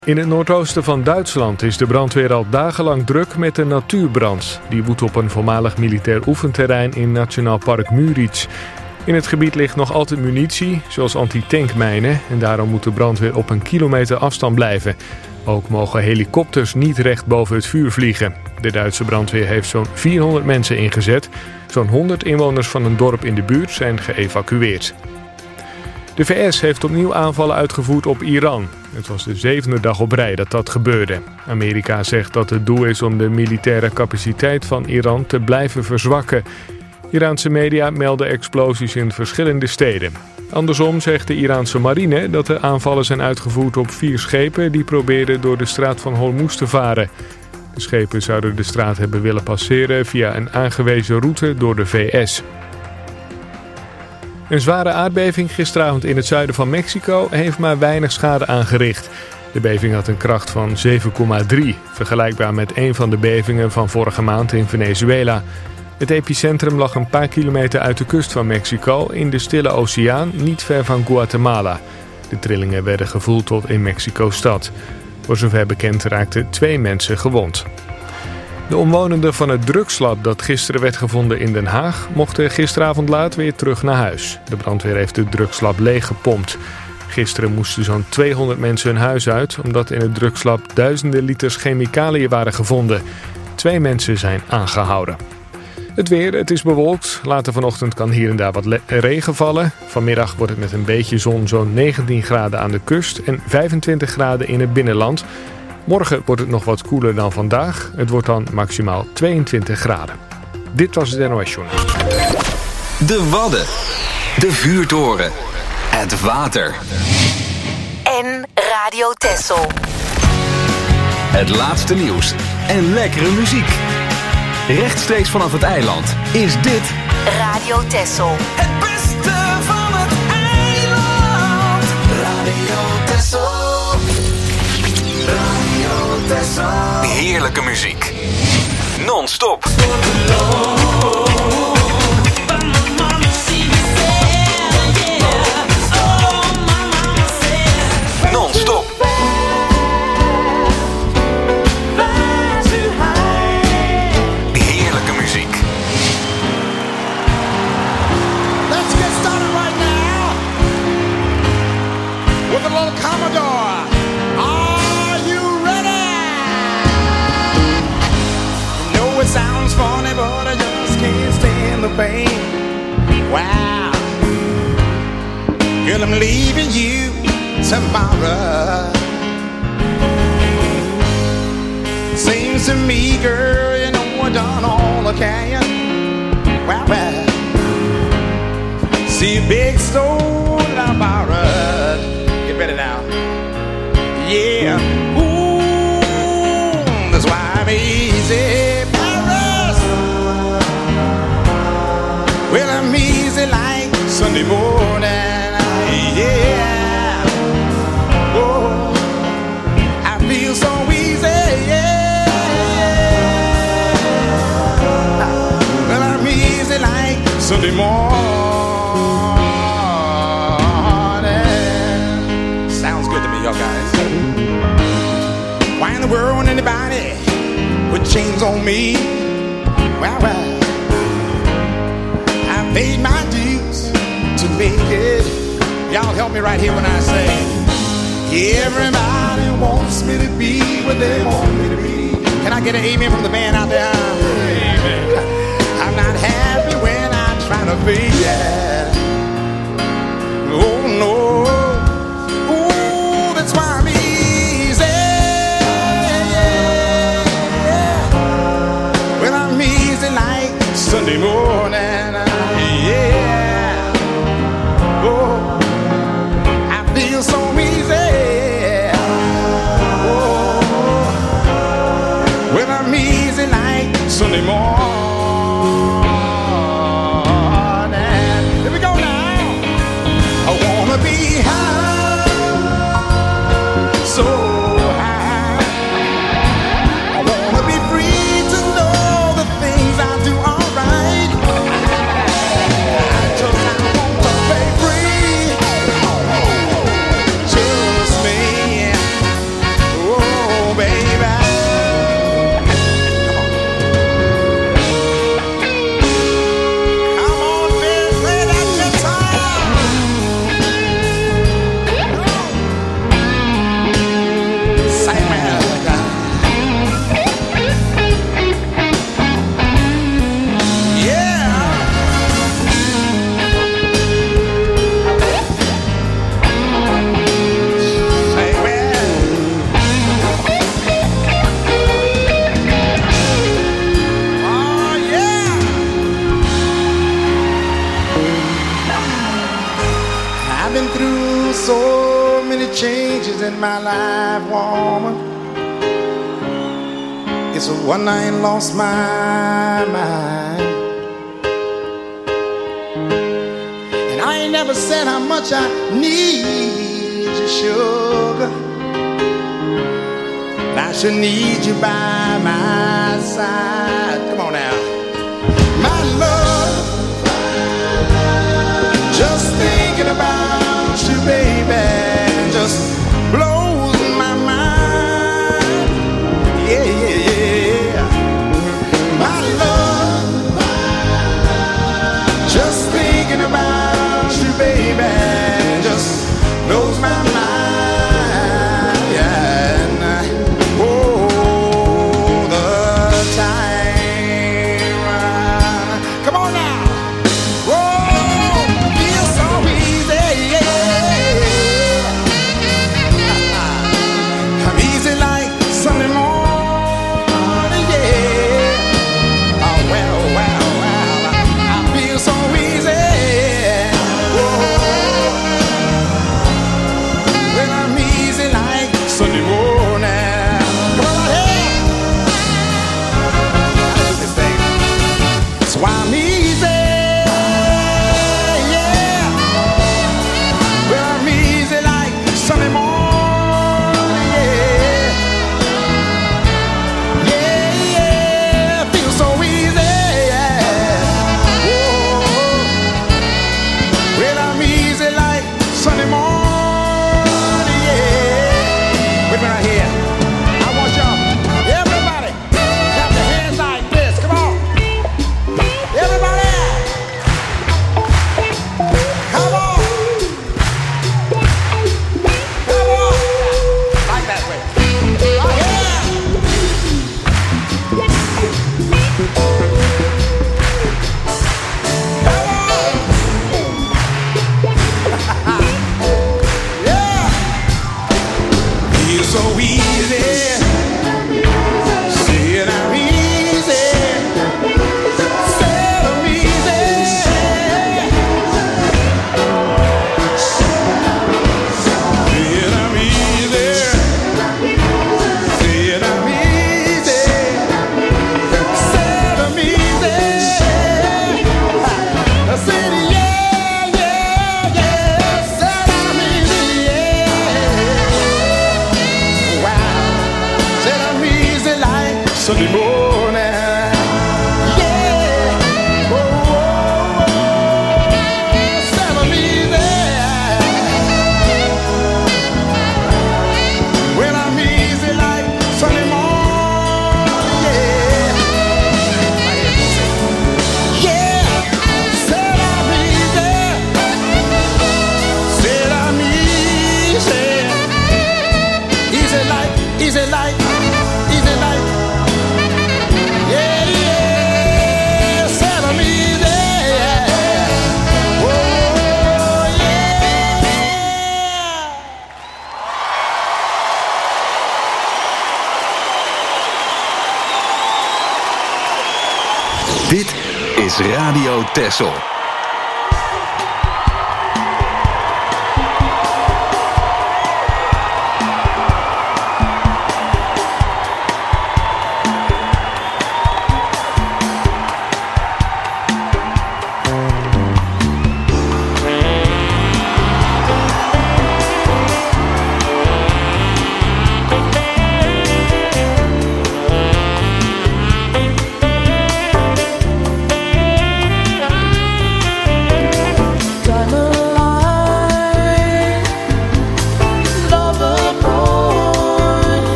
In het noordoosten van Duitsland is de brandweer al dagenlang druk met een natuurbrand. Die woedt op een voormalig militair oefenterrein in Nationaal Park Müritz. In het gebied ligt nog altijd munitie, zoals antitankmijnen, en daarom moet de brandweer op een kilometer afstand blijven. Ook mogen helikopters niet recht boven het vuur vliegen. De Duitse brandweer heeft zo'n 400 mensen ingezet. Zo'n 100 inwoners van een dorp in de buurt zijn geëvacueerd. De VS heeft opnieuw aanvallen uitgevoerd op Iran. Het was de 7e dag op rij dat gebeurde. Amerika zegt dat het doel is om de militaire capaciteit van Iran te blijven verzwakken. Iraanse media melden explosies in verschillende steden. Andersom zegt de Iraanse marine dat de aanvallen zijn uitgevoerd op 4 schepen die probeerden door de straat van Hormuz te varen. De schepen zouden de straat hebben willen passeren via een aangewezen route door de VS. Een zware aardbeving gisteravond in het zuiden van Mexico heeft maar weinig schade aangericht. De beving had een kracht van 7,3, vergelijkbaar met een van de bevingen van vorige maand in Venezuela. Het epicentrum lag een paar kilometer uit de kust van Mexico in de Stille Oceaan, niet ver van Guatemala. De trillingen werden gevoeld tot in Mexico-stad. Voor zover bekend raakten 2 mensen gewond. De omwonenden van het drugslab dat gisteren werd gevonden in Den Haag mochten gisteravond laat weer terug naar huis. De brandweer heeft het drugslab leeggepompt. Gisteren moesten zo'n 200 mensen hun huis uit omdat in het drugslab duizenden liters chemicaliën waren gevonden. 2 mensen zijn aangehouden. Het weer, het is bewolkt. Later vanochtend kan hier en daar wat regen vallen. Vanmiddag wordt het met een beetje zon zo'n 19 graden aan de kust en 25 graden in het binnenland. Morgen wordt het nog wat koeler dan vandaag. Het wordt dan maximaal 22 graden. Dit was het NOS Journaal. De Wadden. De Vuurtoren. Het water. En Radio Texel. Het laatste nieuws en lekkere muziek. Rechtstreeks vanaf het eiland is dit Radio Texel. Het beste van het eiland. Radio Texel. Radio Texel. heerlijke muziek. Non-stop. Non-stop. Heerlijke muziek. Let's get started right now with a little Commodore. Are you ready? You know it sounds funny, but I just can't stand the pain. Wow. Girl, I'm leaving you tomorrow. Seems to me, girl, you know I done all I can. Wow, wow. See a big stone I borrowed. Get ready now. Yeah. Ooh, that's why I'm easy. Paris. Well, I'm easy like Sunday morning. Yeah. Oh, I feel so easy. Yeah. Well, I'm easy like Sunday morning. Sounds good to me, y'all guys. Why in the world anybody with chains on me? Well, well, I paid my dues to make it. Y'all help me right here when I say, everybody wants me to be what they want me to be. Can I get an amen from the band out there? Amen. I'm not happy when I try to be, yeah. Oh no. Ooh, that's why I'm easy. Well, I'm easy like Sunday morning. Yeah. Oh, I feel so easy. Oh, well, I'm easy like Sunday morning. woman. It's one I ain't lost my mind. And I ain't never said how much I need you, sugar. I should need you by my side. Come on now. My love, just thinking about you, baby, just blows my mind. Yeah, yeah, yeah. My love, just thinking about you, baby, just blows my mind. Dit is Radio Texel.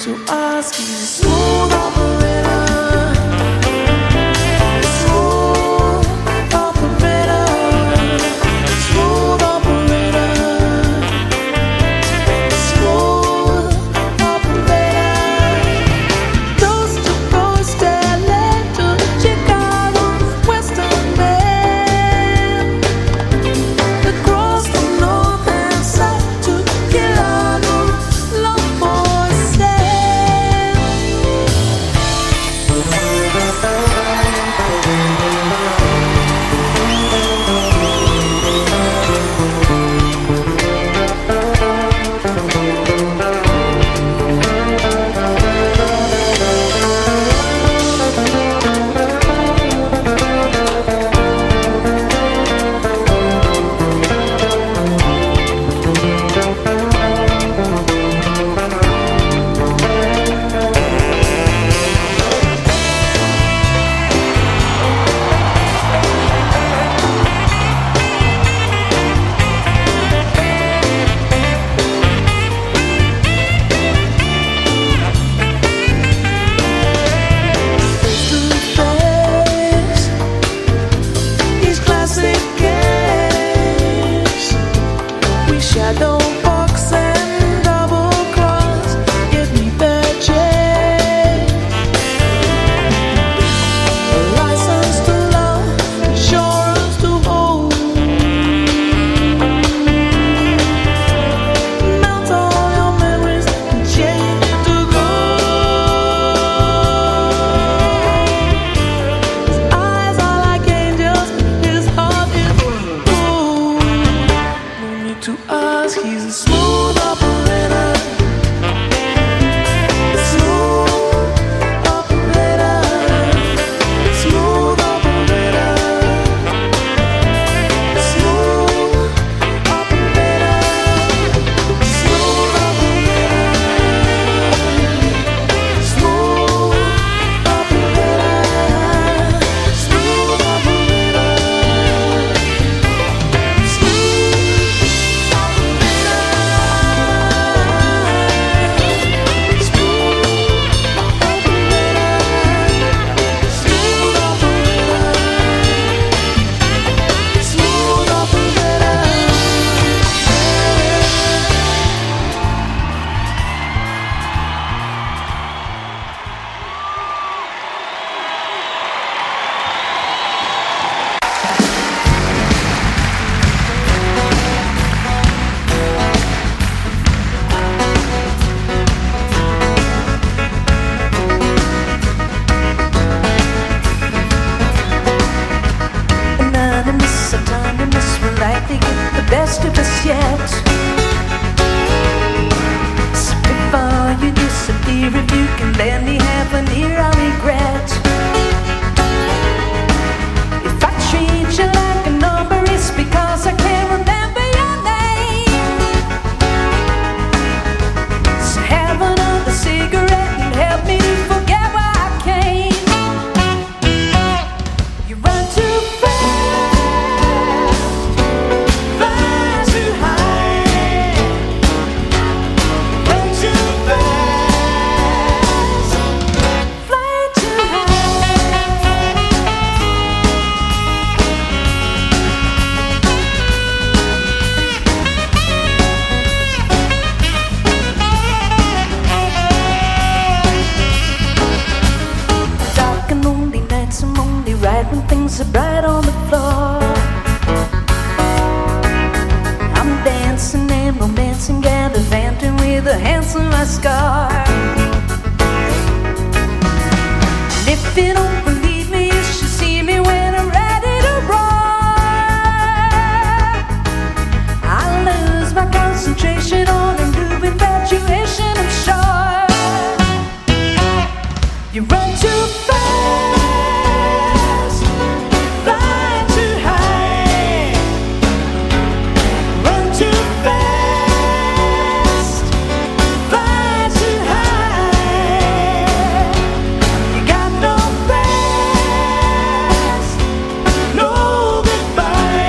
to ask. He's a smooth operator. Smooth operator. Smooth operator. Smooth operator. Coast to coast, LA to Chicago, Western Bend. Across the north and south to Chicago, long for sale. Face to face, these classic games. We shadow box and double cross. Give me the change. License to love, insurance to hold. Melt all your memories and change it to gold. His eyes are like angels, his heart is gold. No need to ask, he's a smooth operator. Smooth operator. Smooth operator. Smooth operator. Smooth operator. Smooth operator. Smooth Anonymous, autonomous, will likely get the best of us yet. So before you disappear, if you can lend me half an ear, I'll regret. If I treat you like a number, it's because I can't remember your name. So have another cigarette and help me to forget where I came. You run too fast, fly too high. Run too fast, fly too high. Dark and lonely nights, I'm only right when things are bright on the floor. I'm dancing and romancing, gallivanting with a handsome mascara. And if you don't believe me, you should see me when I'm ready to roar. I lose my concentration on a new infatuation, I'm sure. You run too fast, fly too high. Run too fast, fly too high. You got no past, no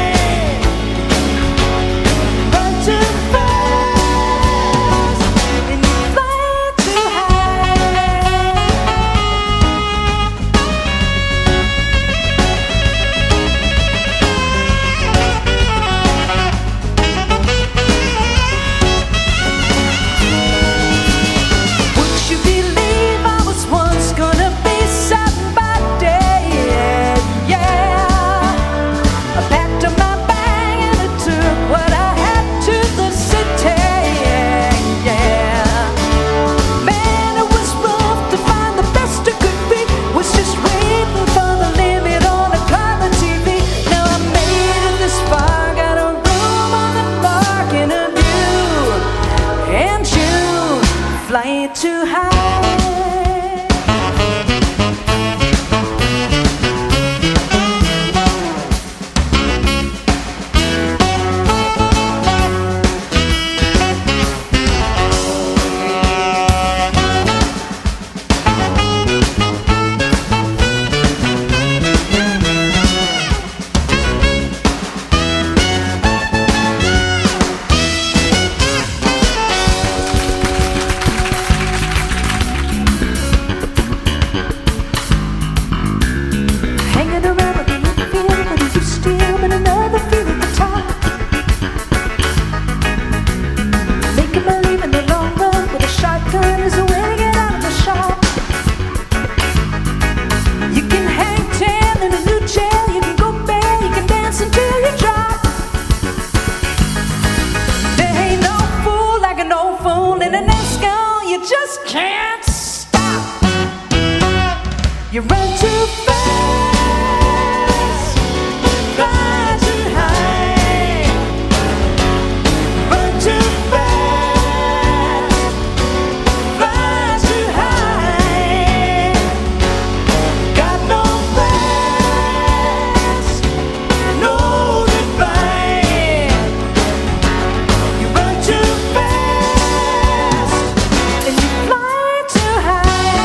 goodbye. Run too fast, fly too high. You run too fast, fly too high. Run too fast, fly too high. Got no rest, no goodbye. You run too fast and you fly too high.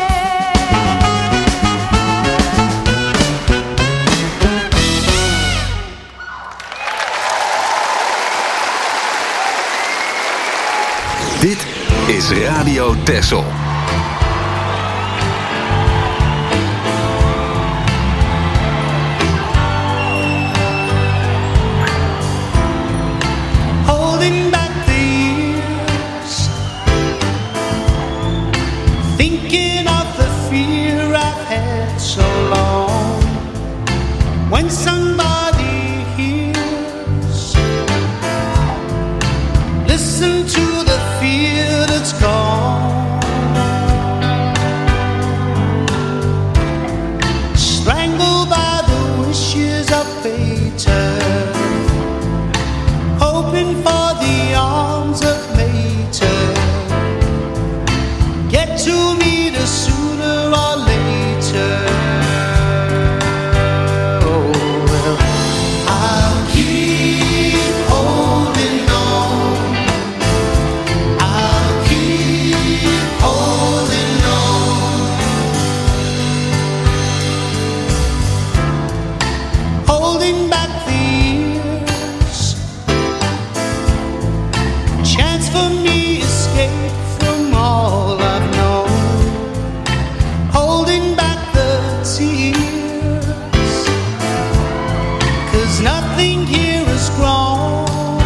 Dit is Radio Texel. Holding back the years, thinking of the fear I've had so long. When somebody hears, listen to the fear that's gone. Strangled by the wishes of fate, hoping for the arms of later. Get to meet us sooner or later. Oh, well, I'll keep holding on. I'll keep holding on. Holding back the years, chance for me escape from all I've known. Holding back the tears, 'cause nothing here is grown.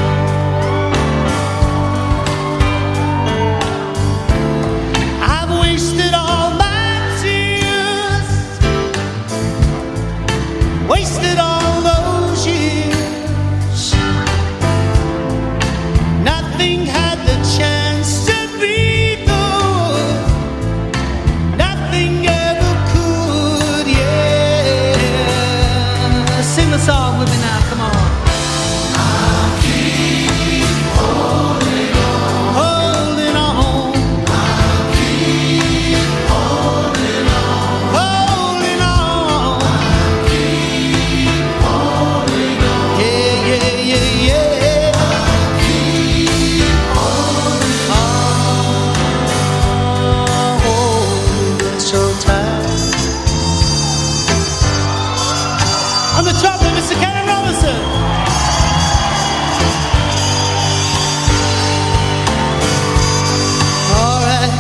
I've wasted all my tears, wasted all those years. Nothing had the chance to be good. Nothing ever could, yeah. Sing the song with me now, come on. I'll keep holding on. Holding on. I'll keep holding on. Holding on. I'll keep holding on. Yeah, yeah, yeah, yeah. I'll keep holding on. Holding so tight. On the trumpet, Mr. Kenny Robinson. All right.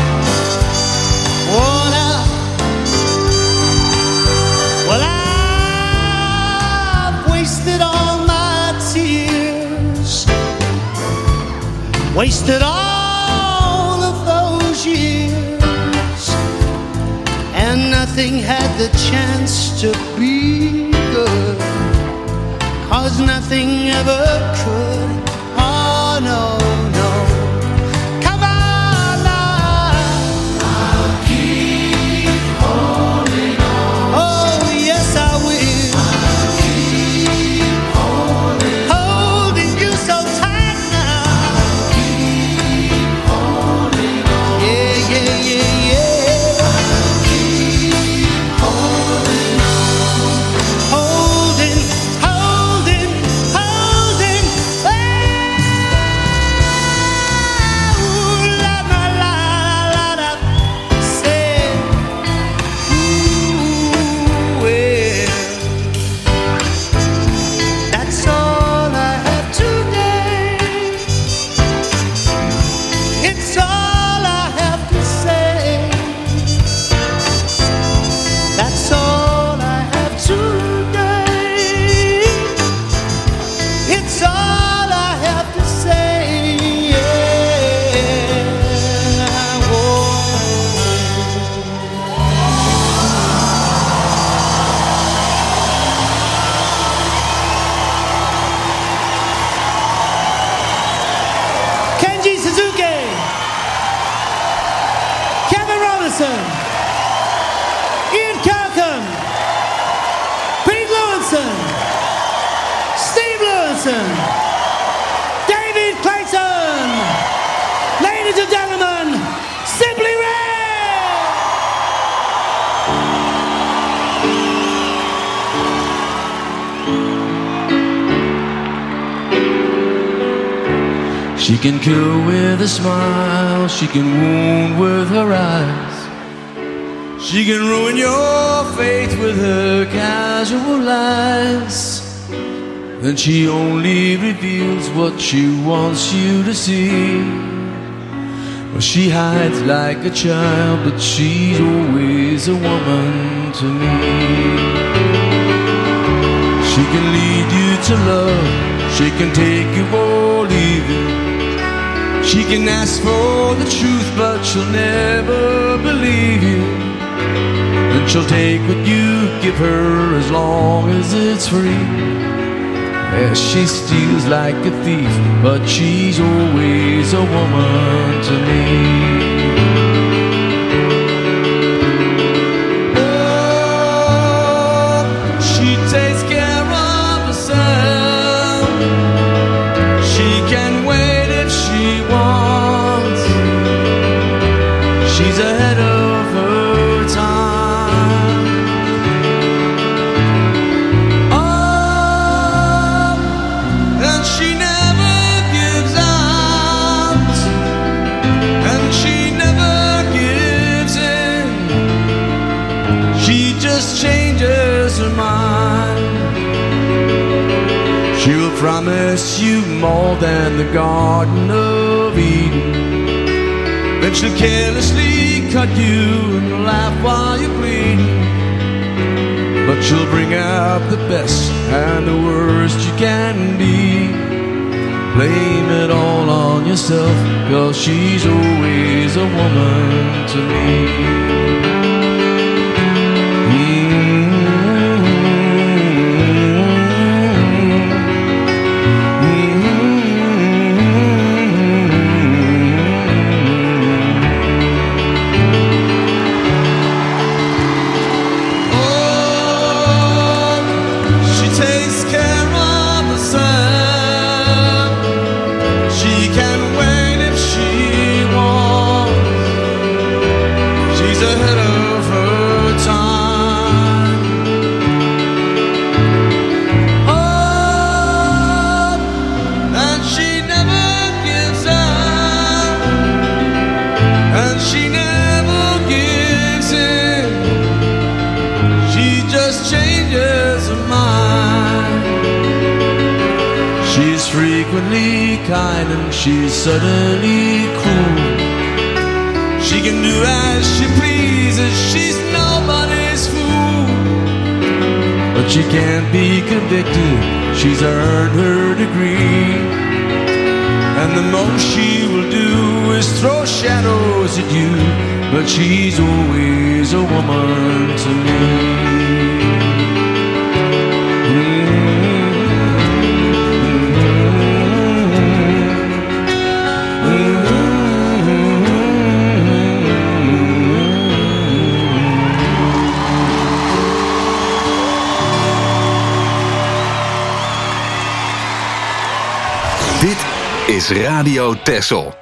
Oh, now. Well, I've wasted all my tears, wasted all of those years, and nothing had the chance to be good, 'cause nothing ever could. Oh, no, no. Come on now. I'll keep holding on. Oh, yes, I will. I'll keep holding on. Holding you so tight now. I'll keep holding on. Lewinson, Ian Kirkham, Pete Lewinson, Steve Lewinson, David Clayton. Ladies and gentlemen, Simply Red! She can kill with a smile, she can wound with her eyes. She can ruin your faith with her casual lies. And she only reveals what she wants you to see. Well, she hides like a child, but she's always a woman to me. She can lead you to love, she can take you or leave you. She can ask for the truth, but she'll never believe you. And she'll take what you give her as long as it's free. Yeah, she steals like a thief, but she's always a woman to me. Oh, she takes care of herself. She can wait if she wants. She's ahead of her time. Oh, and she never gives out, and she never gives in. She just changes her mind. She will promise you more than the Garden of Eden. Then she'll carelessly cut you and laugh while you're bleeding. But she'll bring out the best and the worst you can be. Blame it all on yourself, 'cause she's always a woman to me. Kind and she's suddenly cruel. She can do as she pleases, she's nobody's fool. But she can't be convicted, she's earned her degree. And the most she will do is throw shadows at you. But she's always a woman to me. Dit is Radio Texel.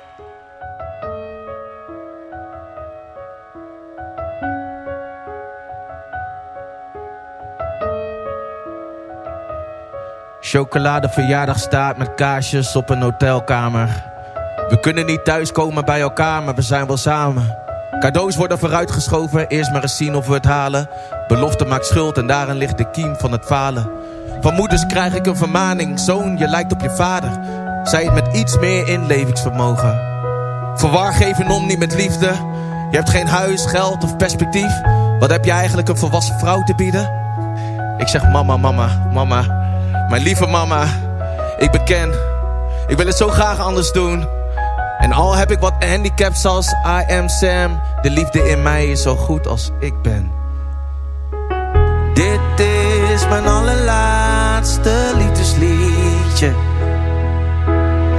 Chocoladeverjaardagstaart met kaarsjes op een hotelkamer. We kunnen niet thuiskomen bij elkaar, maar we zijn wel samen. Cadeaus worden vooruitgeschoven, eerst maar eens zien of we het halen. Belofte maakt schuld en daarin ligt de kiem van het falen. Van moeders krijg ik een vermaning, zoon, je lijkt op je vader. Zij het met iets meer inlevingsvermogen. Verwar geven om niet met liefde. Je hebt geen huis, geld of perspectief. Wat heb je eigenlijk een volwassen vrouw te bieden? Ik zeg mama, mama, mama. Mijn lieve mama, ik beken. Ik wil het zo graag anders doen. En al heb ik wat handicaps als I am Sam. De liefde in mij is zo goed als ik ben. Dit is mijn allerlaatste liefdesliedje.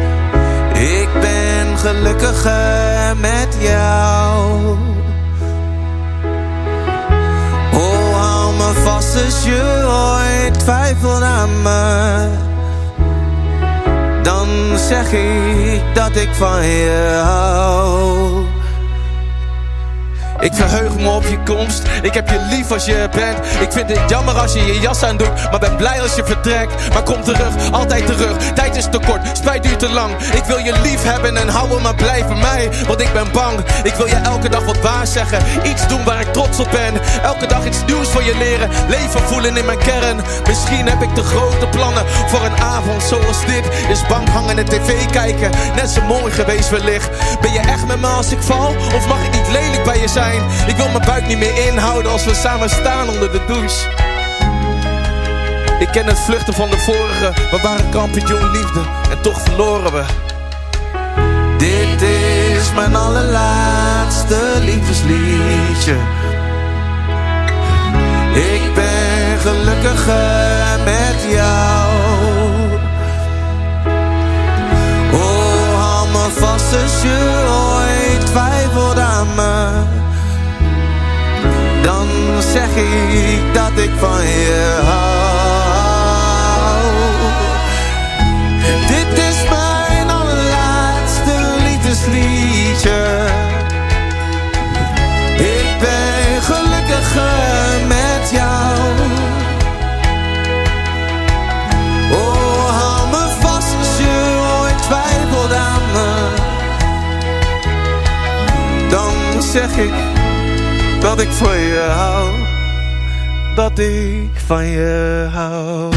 Ik ben gelukkiger met jou. als je ooit twijfelt aan me, dan zeg ik dat ik van je hou. Ik verheug me op je komst, ik heb je lief als je bent. Ik vind het jammer als je je jas aandoet, maar ben blij als je vertrekt. Maar kom terug, altijd terug, tijd is te kort, spijt duurt te lang. Ik wil je lief hebben en houden, maar blijf bij mij, want ik ben bang. Ik wil je elke dag wat waarzeggen, iets doen waar ik trots op ben. Elke dag iets nieuws voor je leren, leven voelen in mijn kern. Misschien heb ik te grote plannen voor een avond zoals dit. Is bank hangen en tv kijken, net zo mooi geweest wellicht. Ben je echt met me als ik val, of mag ik niet lelijk bij je zijn? Ik wil mijn buik niet meer inhouden als we samen staan onder de douche. Ik ken het vluchten van de vorige, we waren kampioen liefde en toch verloren we. Dit is mijn allerlaatste liefdesliedje. Ik ben gelukkiger met jou. Oh, hou me vast als je ooit twijfelt aan me, dan zeg ik dat ik van je hou. Dit is mijn allerlaatste liefdesliedje. Ik ben gelukkiger met jou. Oh, hou me vast als je ooit twijfelt aan me, dan zeg ik dat ik van je hou, dat ik van je hou.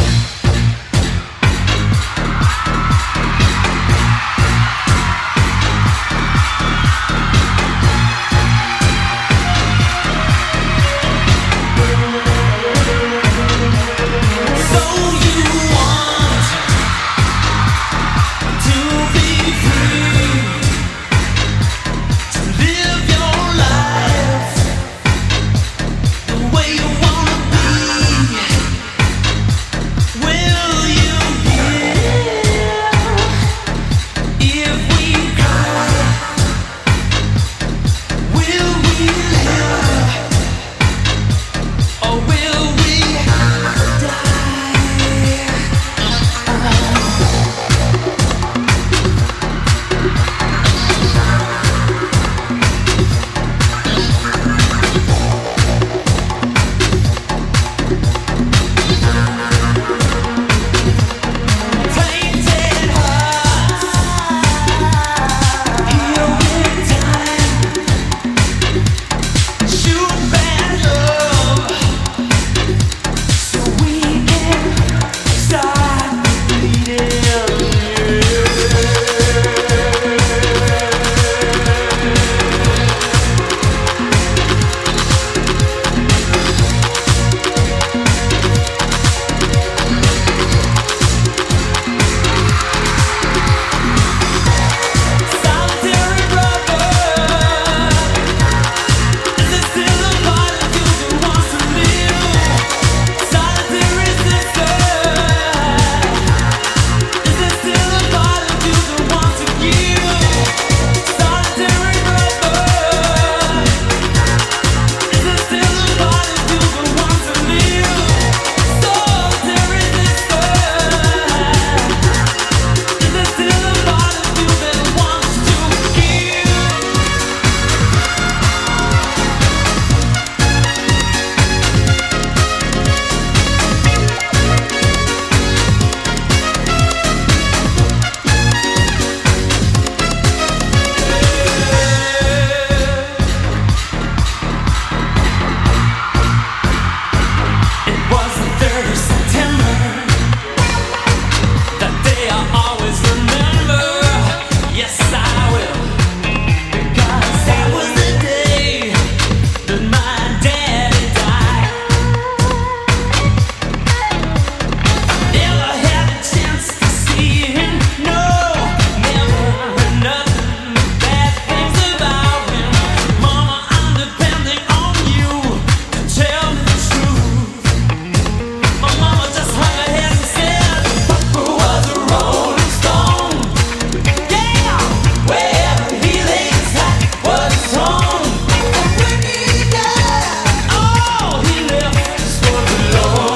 Lord.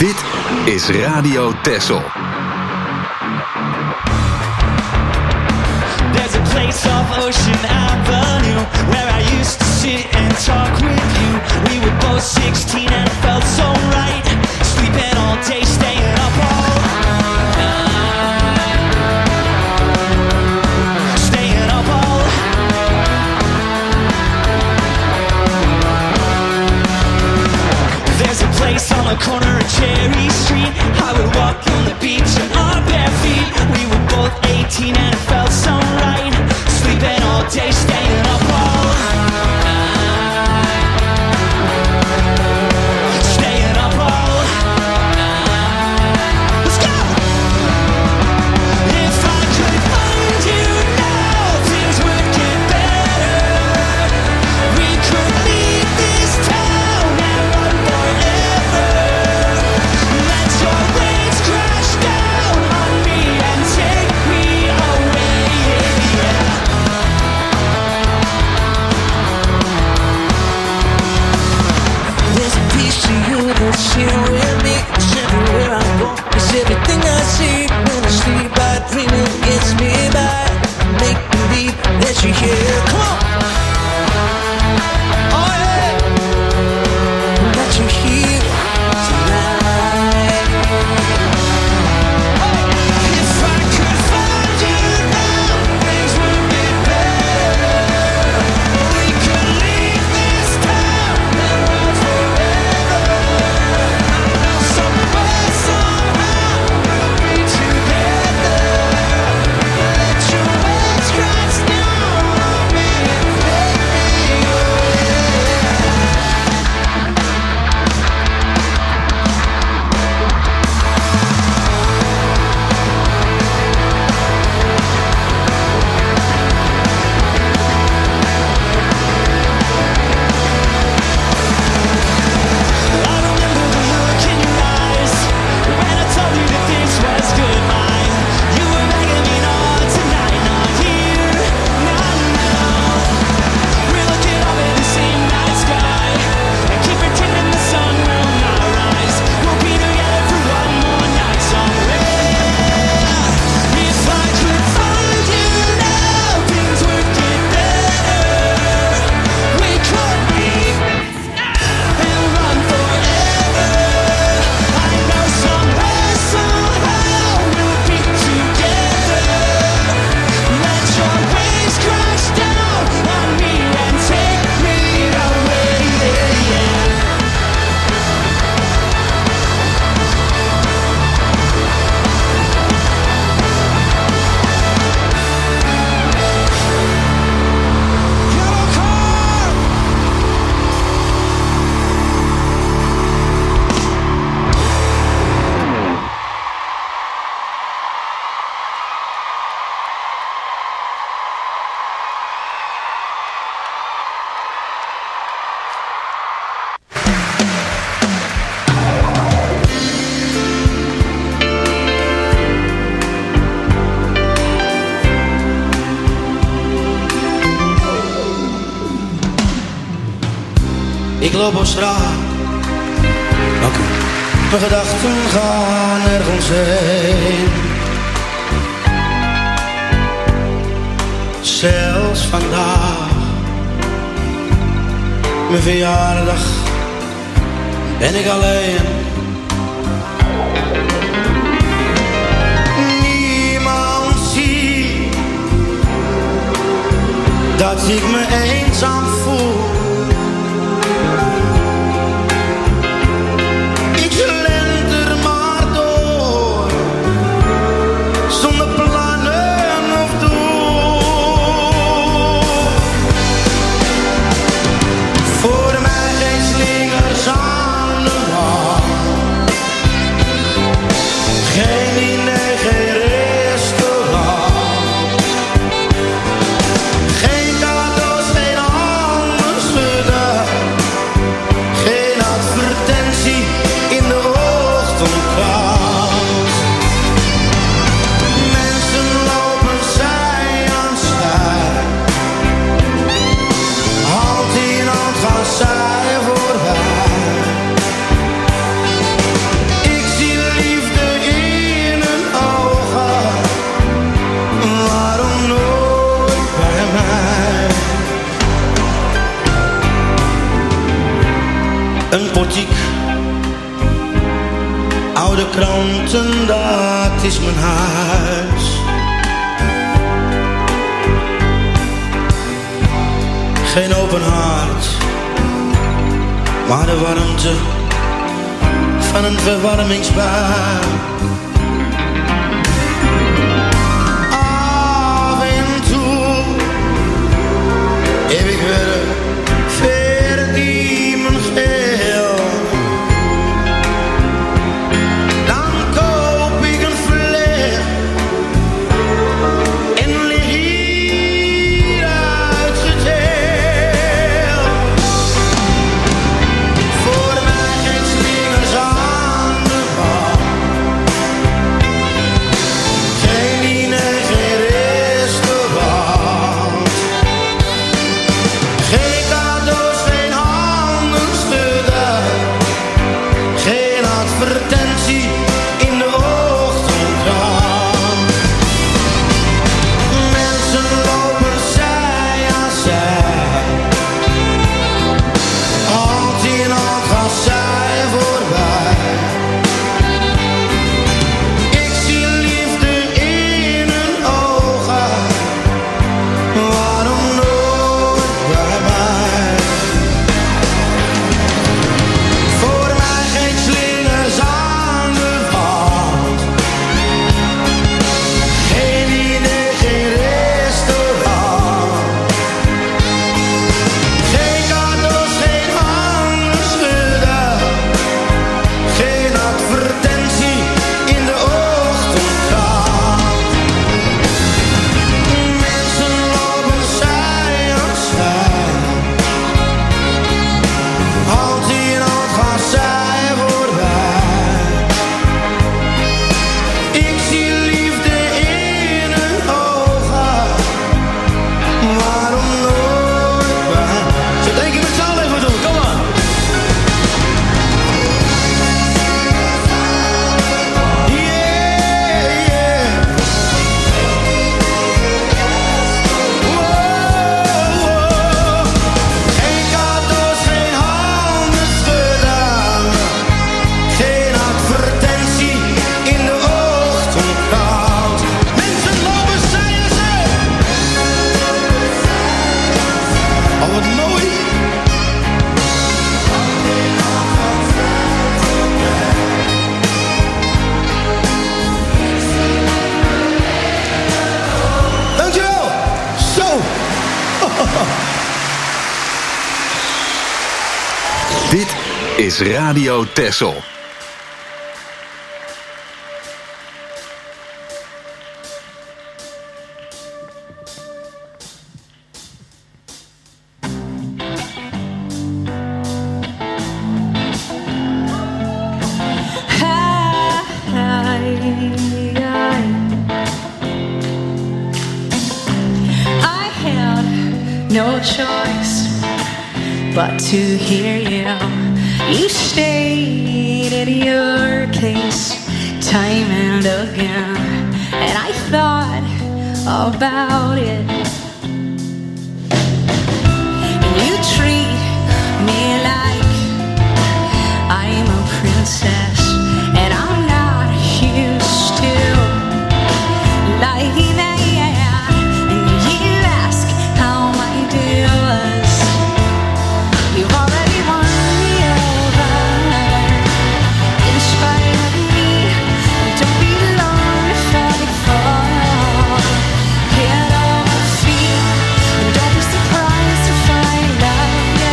Dit is Radio Texel. There's a place off Ocean Avenue where I used to sit and talk with you. We were both 16 and it felt so right. Sleeping all day, staying up all night. Staying up all There's a place on the corner of Cherry Street. I would walk on the beach in our bare feet. We were both 18 and it felt so right. Sleeping all day, staying up all night. Staying up all night. Let's go! If I could find you now, things would get better. We could leave this town and run forever. Let your waves crash down on me and take me away, yeah. There's a piece of you that's here with me. It's everywhere I go. It's everything I see. When I sleep, I dream it gets me by. Make believe that you're here. Come on! Oh yeah! That you're here tonight. If I could find you now, things would be better. We could leave this town and run forever. I know somewhere, somehow, we'll be together. Let your waves crash down on me and take me away. I remember the look in your eyes when I told you that this was goodbye. You were begging me not tonight, not here, not now. We're looking up at the same night sky and keep pretending the sun will not rise. We'll be together for one more night somewhere. If I could find you now, things would get better. We could leave and run forever. I know somewhere, somehow, we'll be together. Let your waves crash down on me and take me away, yeah. Yellow car! Ik loop op straat. Dank u. Mijn gedachten gaan nergens heen. Zelfs vandaag, mijn verjaardag, ben ik alleen. Niemand ziet dat ik me eenzaam voel. Ik slenter maar door, zonder plannen of doel. Voor mij geen slingers aan de wand, geen diner, geen restaurant, geen cadeaus, geen Oude kranten, dat is mijn huis. Geen open hart, maar de warmte van een verwarmingsbui. Af en toe heb ik weer ver in mijn geel. Dan koop ik een fles en lig hier uitgedeeld. Voor mij geen slingers aan de wal, geen diner, geen restaurant, geen cadeaus, geen handen schudden, geen advertentie in de ochtendkrant. Mensen lopen zij aan zij, hand in hand gaan zij voorbij. Ik zie liefde in hun ogen, waarom nooit bij mij? Voor mij geen slingers aan de wand, geen diner, geen restaurant, geen cadeaus, geen handen schudden, geen advertentie in de ochtendkrant. Mensen lopen zij aan zij, hand in hand gaan zij voorbij. Ik zie liefde in hun ogen, waarom nooit bij? Zo denk ik met z'n allen even doen, kom maar. Yeah, yeah. Wow. Geen cadeaus, geen handen schudden, geen advertentie in de ochtendkrant. Mensen lopen zij en zij. Oh, wat mooi. Dankjewel. Zo. Dit is Radio Texel. I had no choice but to hear you. You stated your case time and again, and I thought about it. You treat me like I'm a princess, and I'm not used to like that. And you ask how my day was. You've already won me over. In spite of me, don't be long to fight for. Get on my feet, and don't be surprised to find out.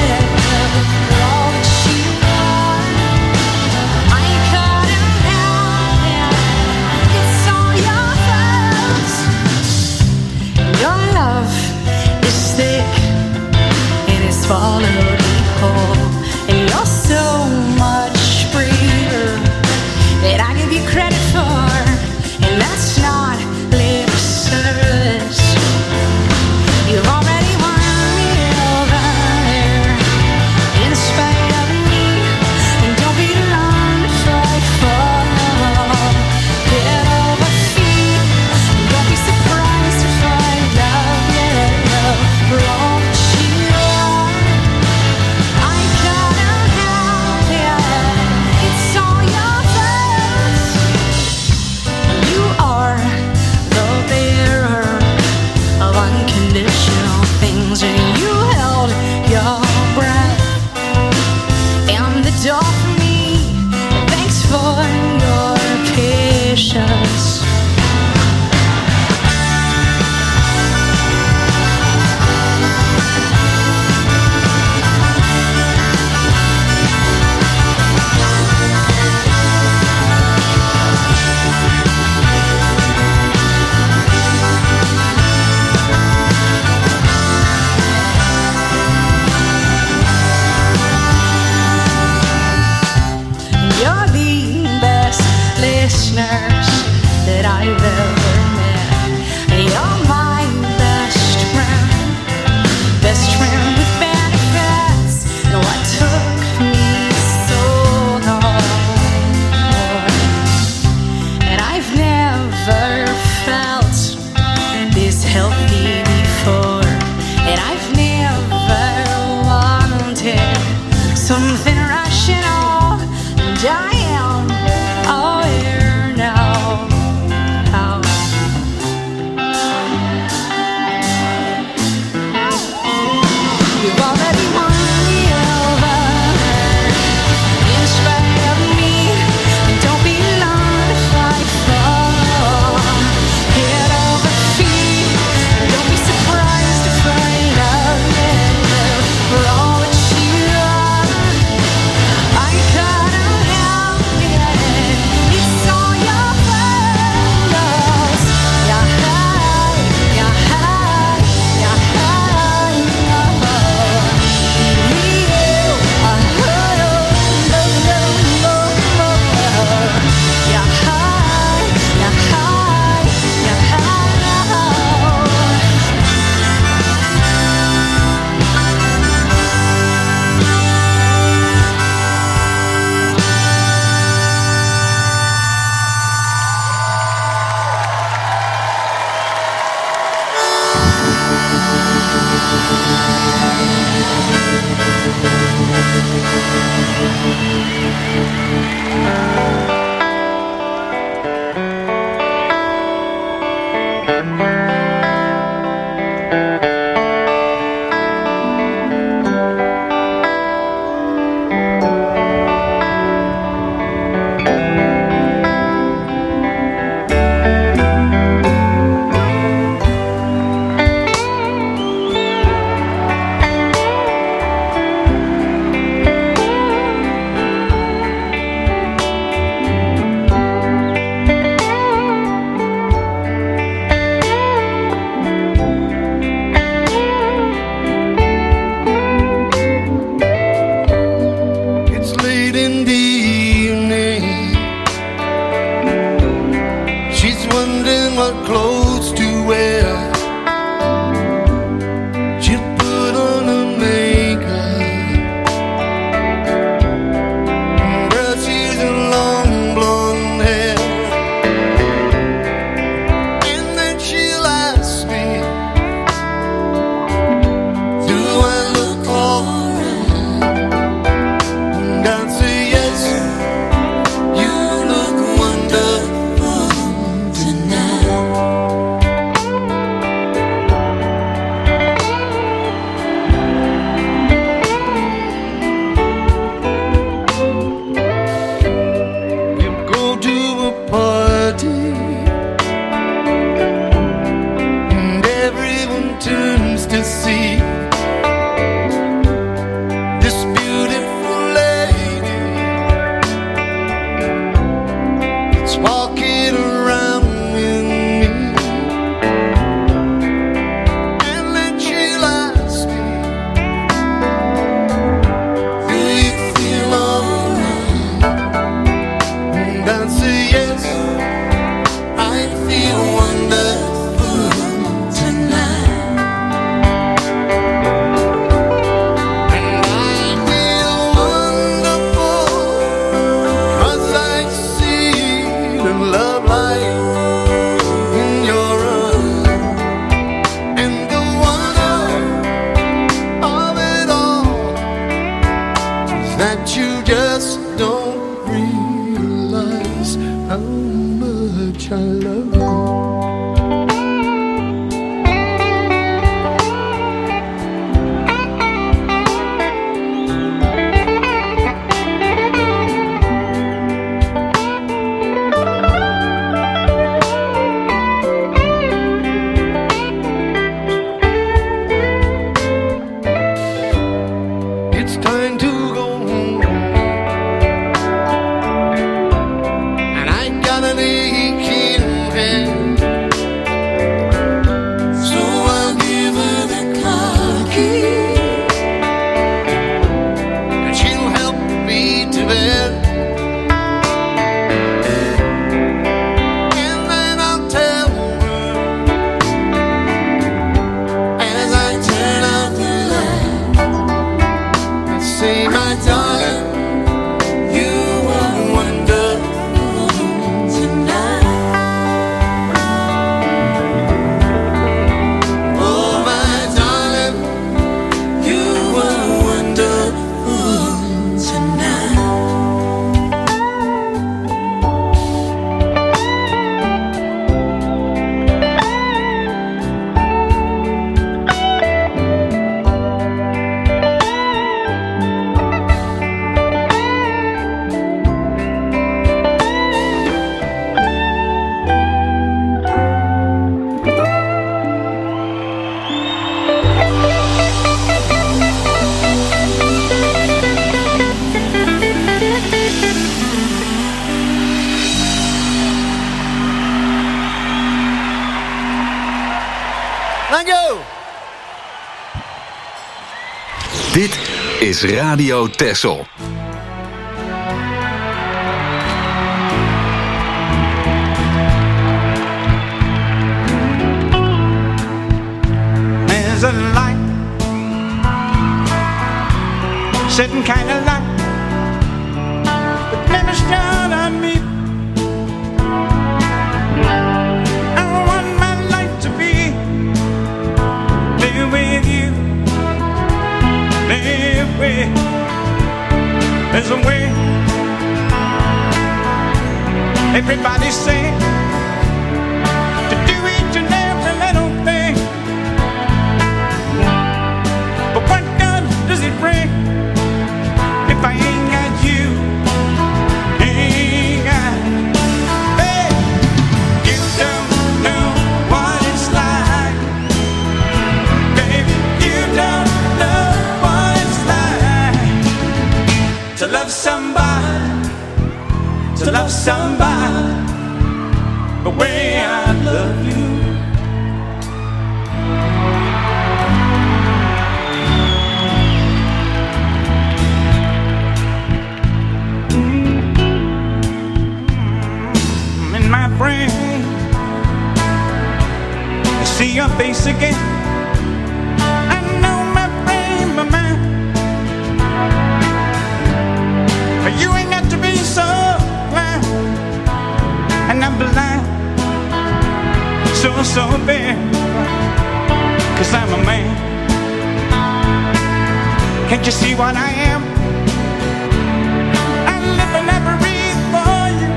wondering what clothes to wear. She'll put on her makeup. Girl, she's in long blonde hair. And then she'll ask me, do I look alright? And I'll say yes, you look wonderful tonight. We'll go to a party and everyone turns to see this beautiful lady that's walking around with me. And then she'll ask me, do you feel alright? And I'll say yes, I feel wonderful tonight. And I feel wonderful 'cause I see the love light in your eyes. And the wonder of it all is that you just don't realize how much I love you. It's time to go home, and I got an aching head. So I'll give her the car key, and she'll help me to bed. And then I'll tell her, as I turn out the light, I say, my darling, you are wonderful tonight. Oh, my darling, you are wonderful tonight. Thank you. Dit is Radio Texel. There's a light sitting kind of light, but never shone on me. I want my life to be live with you, live with. There's a way. Everybody say to do each and every little thing. But what good does it bring if I ain't got you? Ain't got. Hey, you don't know what it's like, baby. You don't know what it's like to love somebody, to love somebody the way I love you. In my brain see your face again. I know my frame of mind. But you ain't got to be so blind. And I'm blind, so bad. 'Cause I'm a man. Can't you see what I am? I live and never breathe for you.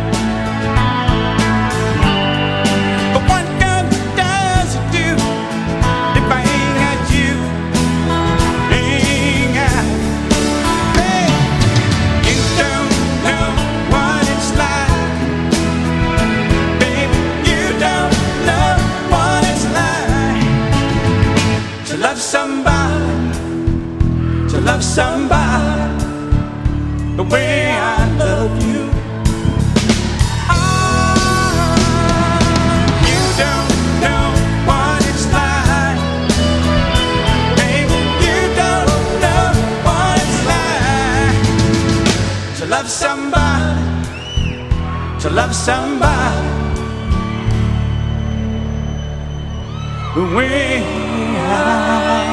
But what good does it do if I ain't got you? Ain't got. Hey, you don't know what it's like. Baby, you don't know what it's like to love somebody, to love somebody the way I love you. Oh, you don't know what it's like. Baby, you don't know what it's like to love somebody, to love somebody the way I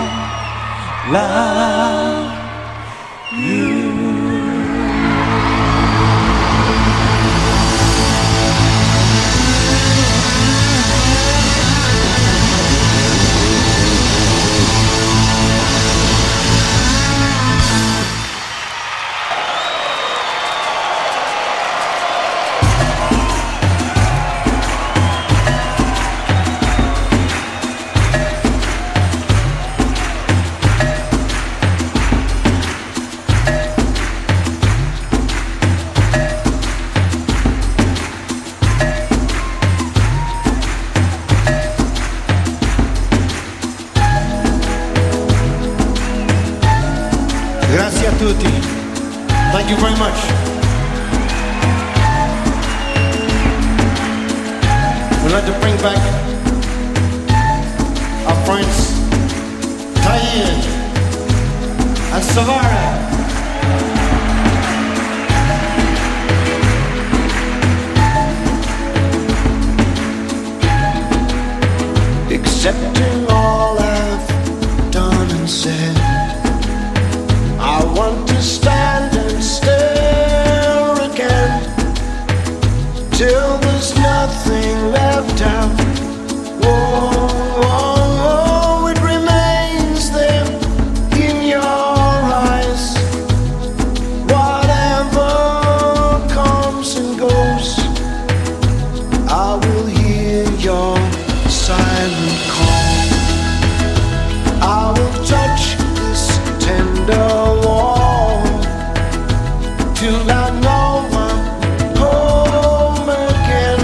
love you. Grazie a tutti. Thank you very much. We'd like to bring back our friends Tayin and Savara. Accepting all I've done and said, I want to stand and stare again till there's nothing left out. Whoa, whoa, whoa, it remains there in your eyes. Whatever comes and goes, I will hear your silent call. I will touch this tender wall till I know I'm home again.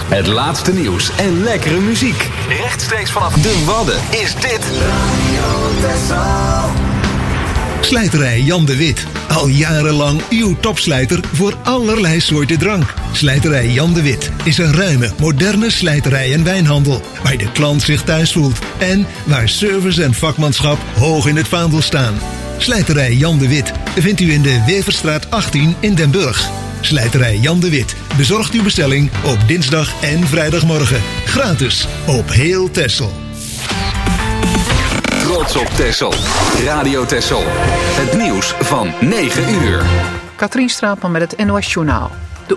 Het laatste nieuws en lekkere muziek. Rechtstreeks vanaf de Wadden is dit Slijterij Jan de Wit. Al jarenlang uw topslijter voor allerlei soorten drank. Slijterij Jan de Wit is een ruime, moderne slijterij en wijnhandel. Waar de klant zich thuis voelt. En waar service en vakmanschap hoog in het vaandel staan. Slijterij Jan de Wit vindt u in de Weverstraat 18 in Den Burg. Slijterij Jan de Wit bezorgt uw bestelling op dinsdag en vrijdagmorgen. Gratis op heel Texel. Trots op Texel. Radio Texel. Het nieuws van 9 uur. Katrien Straatman met het NOS Journaal.